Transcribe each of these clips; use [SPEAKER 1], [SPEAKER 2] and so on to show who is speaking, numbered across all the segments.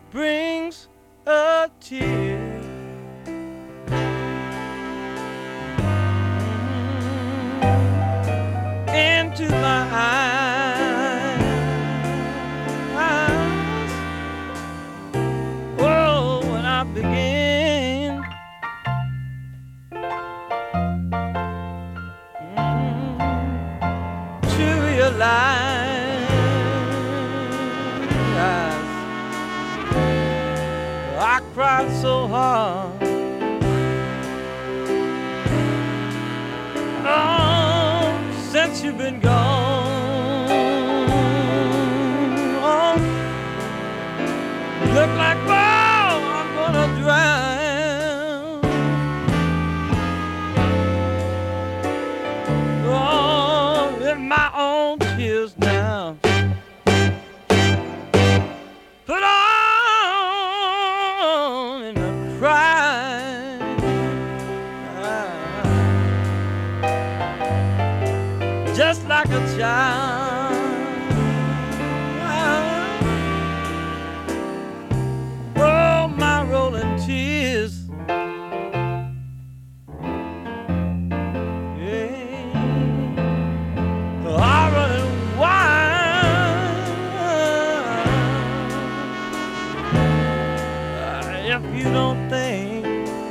[SPEAKER 1] brings a tear into my eyes. Oh, when I begin to realize I cried so hard. Oh, since you've been gone, oh, look like, oh, I'm gonna drown. Oh, in my own tears now. Put on in the cry. Just like a child. Oh, my rolling tears. Yeah. Are running wild. If you don't think,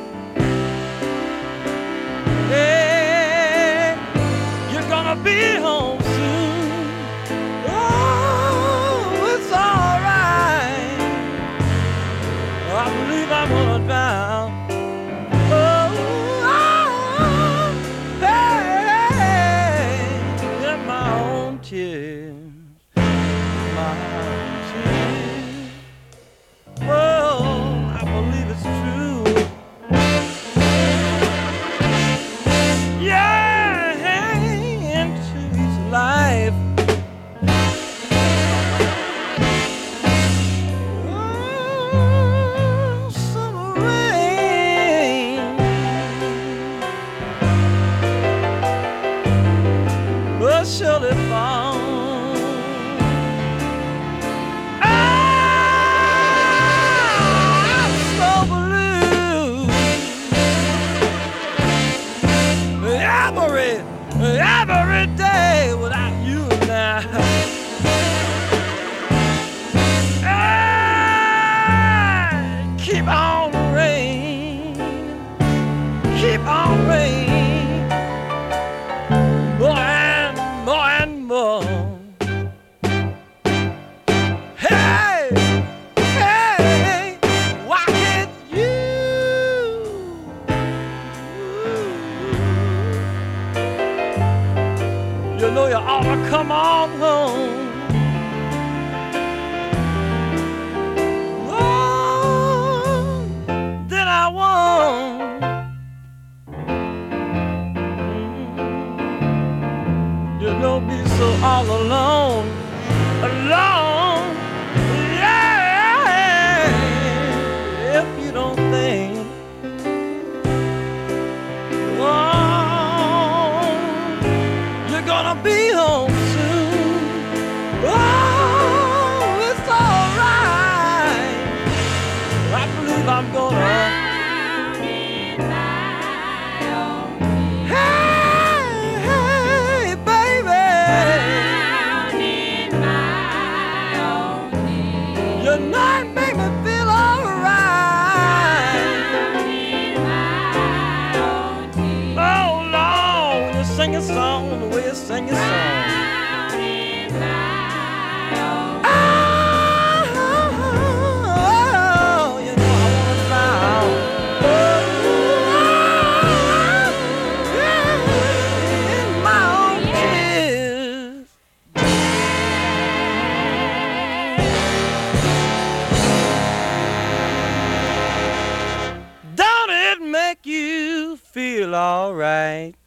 [SPEAKER 1] hey, you're gonna be home soon. Oh, it's alright. I believe I'm gonna drown. Oh, hey, in my own tears, my own tears. Oh, I believe it's true. Yeah, into each life. Oh, summer rain will surely fall. I'm so blue. Every day without you now. Keep on rain, keep on rain, more and more and more. Hey, hey, why can't you? You know you ought to come on home. Oh, then I won't. You know me so all alone, alone. Yeah, if you don't think. Gonna be home soon. Oh, it's alright. I believe I'm gonna. Hey, hey, baby. You know it make me feel alright. Oh Lord, when you sing a song the way you sing a song. Don't it make you feel alright?